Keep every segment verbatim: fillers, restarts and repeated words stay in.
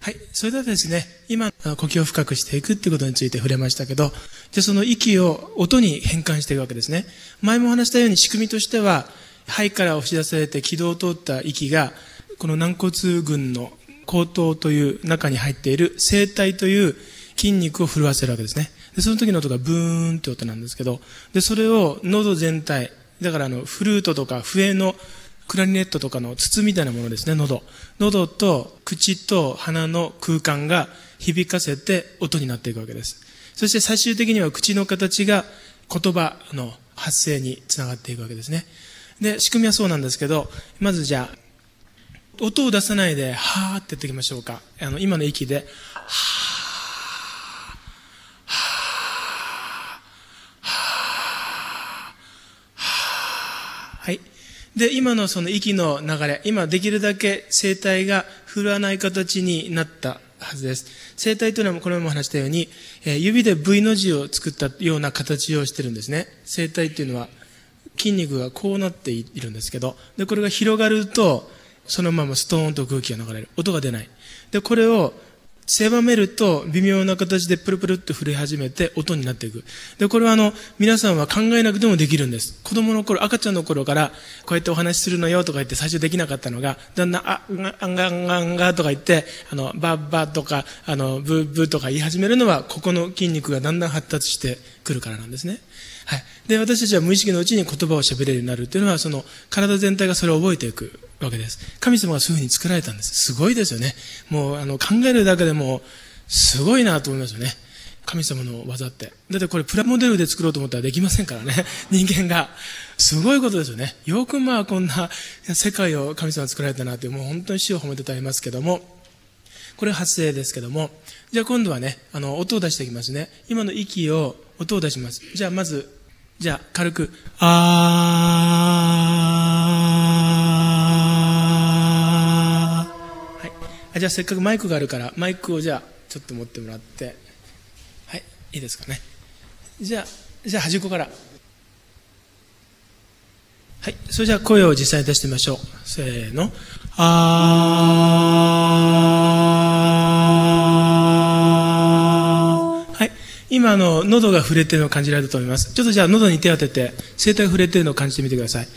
はい。それではですね、今、呼吸を深くしていくっていうことについて触れましたけど、で、その息を音に変換していくわけですね。前も話したように仕組みとしては、肺から押し出されて気道を通った息が、この軟骨群の後頭という中に入っている声帯という筋肉を震わせるわけですね。で、その時の音がブーンって音なんですけど、で、それを喉全体、だからあの、フルートとか笛のクラリネットとかの筒みたいなものですね、喉。喉と口と鼻の空間が響かせて音になっていくわけです。そして最終的には口の形が言葉の発声につながっていくわけですね。で、仕組みはそうなんですけど、まずじゃあ、音を出さないで、はーって言っていきましょうか。あの、今の息で、はー、はー、はー、はい。で、今のその息の流れ、今できるだけ声帯が振らない形になったはずです。声帯というのはこれも話したように、えー、指で V の字を作ったような形をしてるんですね。声帯というのは筋肉がこうなっているんですけど、で、これが広がると、そのままストーンと空気が流れる。音が出ない。で、これを狭めると微妙な形でプルプルっと振り始めて音になっていく。で、これはあの、皆さんは考えなくてもできるんです。子供の頃、赤ちゃんの頃から、こうやってお話しするのよとか言って最初できなかったのが、だんだん、あ、あんがんがんがとか言って、あの、ばばとか、あの、ブーブーとか言い始めるのは、ここの筋肉がだんだん発達してくるからなんですね。はい。で、私たちは無意識のうちに言葉を喋れるようになるっていうのは、その、体全体がそれを覚えていくわけです。神様がそういうふうに作られたんです。すごいですよね。もう、あの、考えるだけでも、すごいなと思いますよね。神様の技って。だってこれプラモデルで作ろうと思ったらできませんからね。人間が。すごいことですよね。よくまあこんな世界を神様が作られたなって、もう本当に死を褒めてたりますけども、これ発声ですけども、じゃあ今度はね、あの、音を出していきますね。今の息を、音を出します。じゃあまず、じゃあ軽く、あー。はい。あ、じゃあせっかくマイクがあるから、マイクをじゃあ、ちょっと持ってもらって、はい、いいですかね。じゃあ、じゃあ端っこから。はい、それじゃあ声を実際に出してみましょう。せーの。あー。はい、今あの、喉が触れているのを感じられると思います。ちょっとじゃあ喉に手を当てて、声帯が触れているのを感じてみてください。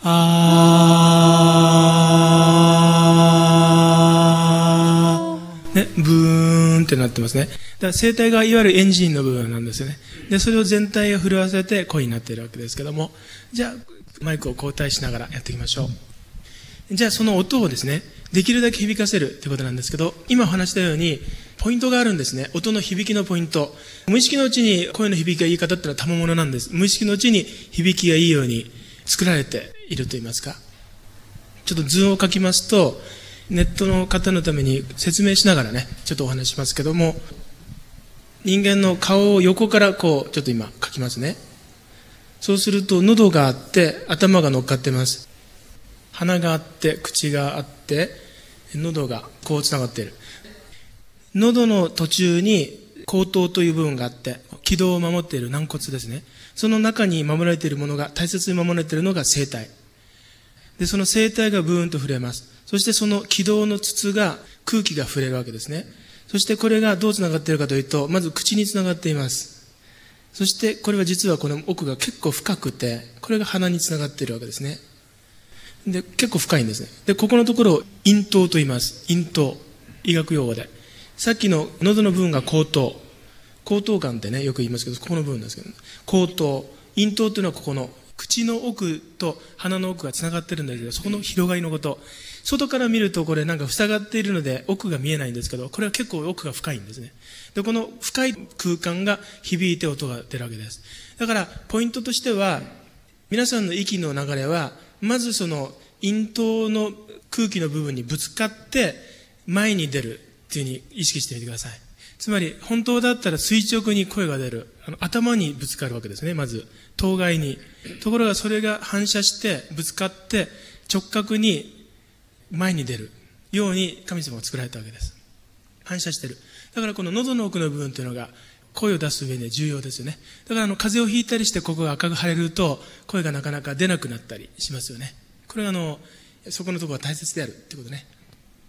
あー。ね、ブーンってなってますね。だから声帯がいわゆるエンジンの部分なんですよね。で、それを全体を震わせて声になっているわけですけども、じゃあ、マイクを交代しながらやっていきましょう。じゃあ、その音をですね、できるだけ響かせるということなんですけど、今お話したように、ポイントがあるんですね。音の響きのポイント。無意識のうちに声の響きがいい方っていうのは賜物なんです。無意識のうちに響きがいいように作られていると言いますか。ちょっと図を書きますと、ネットの方のために説明しながらね、ちょっとお話しますけども、人間の顔を横からこう、ちょっと今書きますね。そうすると喉があって頭が乗っかってます。鼻があって口があって喉がこうつながっている。喉の途中に後頭という部分があって気道を守っている軟骨ですね。その中に守られているものが大切に守られているのが声帯で、その声帯がブーンと触れます。そしてその気道の筒が空気が触れるわけですね。そしてこれがどうつながっているかというと、まず口につながっています。そしてこれは実はこの奥が結構深くて、これが鼻につながっているわけですね。で、結構深いんですね。で、ここのところを咽頭と言います。咽頭。医学用語で。さっきの喉の部分が後頭。後頭管ってね、よく言いますけど、ここの部分ですけど、後頭。咽頭というのはここの口の奥と鼻の奥がつながってるんだけど、そこの広がりのこと。外から見るとこれなんか塞がっているので奥が見えないんですけど、これは結構奥が深いんですね。で、この深い空間が響いて音が出るわけです。だからポイントとしては、皆さんの息の流れはまずその咽頭の空気の部分にぶつかって前に出るっていうふうに意識してみてください。つまり本当だったら垂直に声が出る、あの頭にぶつかるわけですね。まず頭蓋に。ところがそれが反射してぶつかって直角に前に出るように神様が作られたわけです。反射してる。だからこの喉の奥の部分というのが声を出す上で重要ですよね。だからあの風邪をひいたりしてここが赤く腫れると声がなかなか出なくなったりしますよね。これがあのそこのところが大切であるってことね。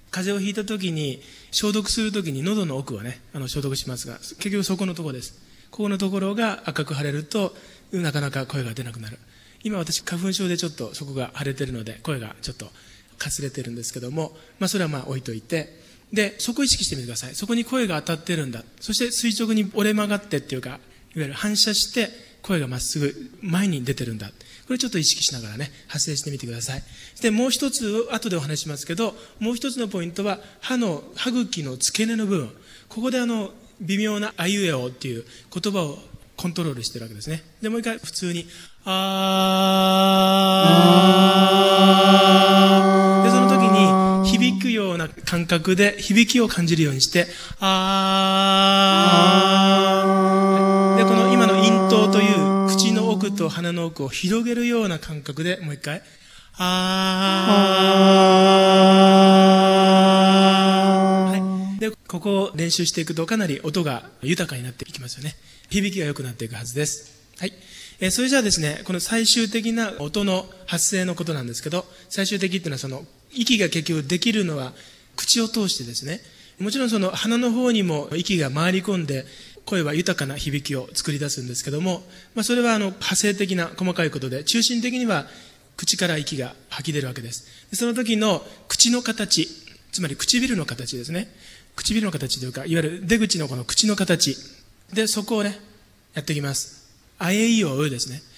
風邪をひいた時に、消毒する時に喉の奥をね、あの消毒しますが、結局そこのところです。ここのところが赤く腫れると、なかなか声が出なくなる。今私、花粉症でちょっとそこが腫れてるので、声がちょっとかすれてるんですけども、まあそれはまあ置いといて、で、そこを意識してみてください。そこに声が当たってるんだ。そして垂直に折れ曲がってっていうか、いわゆる反射して声がまっすぐ前に出てるんだ。これちょっと意識しながらね、発声してみてください。で、もう一つ、後でお話しますけど、もう一つのポイントは、歯の、歯茎の付け根の部分。ここであの、微妙なあいうえおっていう言葉をコントロールしてるわけですね。で、もう一回普通に、あー。で、その時に響くような感覚で響きを感じるようにして、あー。で、この今の咽頭という口の奥と鼻の奥を広げるような感覚で、もう一回、あー。はい。で、ここを練習していくとかなり音が豊かになっていきますよね。響きが良くなっていくはずです。はい。えー、それじゃあですね、この最終的な音の発声のことなんですけど、最終的っていうのはその、息が結局できるのは口を通してですね、もちろんその鼻の方にも息が回り込んで、声は豊かな響きを作り出すんですけども、まあそれはあの、派生的な細かいことで、中心的には口から息が吐き出るわけです。でその時の口の形、つまり唇の形ですね。唇の形というか、いわゆる出口のこの口の形。で、そこをね、やっていきます。あえいおうですね。